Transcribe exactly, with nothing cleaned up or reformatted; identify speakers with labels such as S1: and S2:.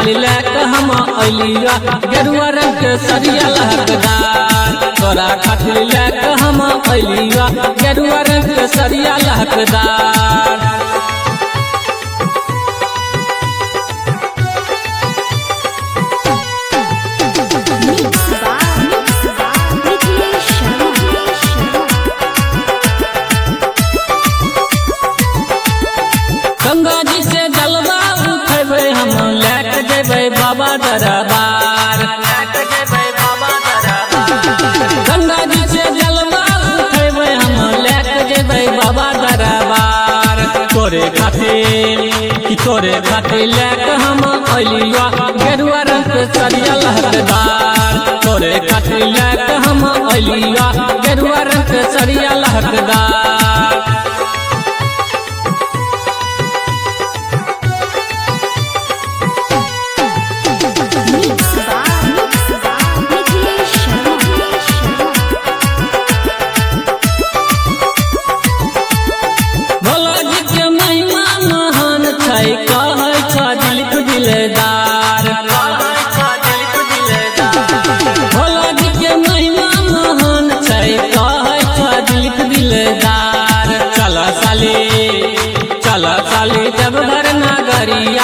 S1: खातिर लेके हम अलिया गेरुआ रंग के सरिया लहकदार तोरा खातिर लेके हम अलिया गेरुआ रंग के सरिया लहकदार। गंगा जी से जलवा उठेबे हम लेके जेबे बाबा दरबार गंगा जी से जलवा उठेबे हम लेके जेबे बाबा दरबार तोरे खातिर कि तोरे खातिर लेके हम अलिया गेरुआ रंग के सरिया लहकदार तोरे खातिर लेके हम अलिया गेरुआ रंग के सरिया लहकदार। भोला जी के महिमा महान छै कहै छ दिल के दिलदार भोला जी के महिमा महान छै कहै छ दिल के दिलदार। चल साली चल साली जब घर नगरिया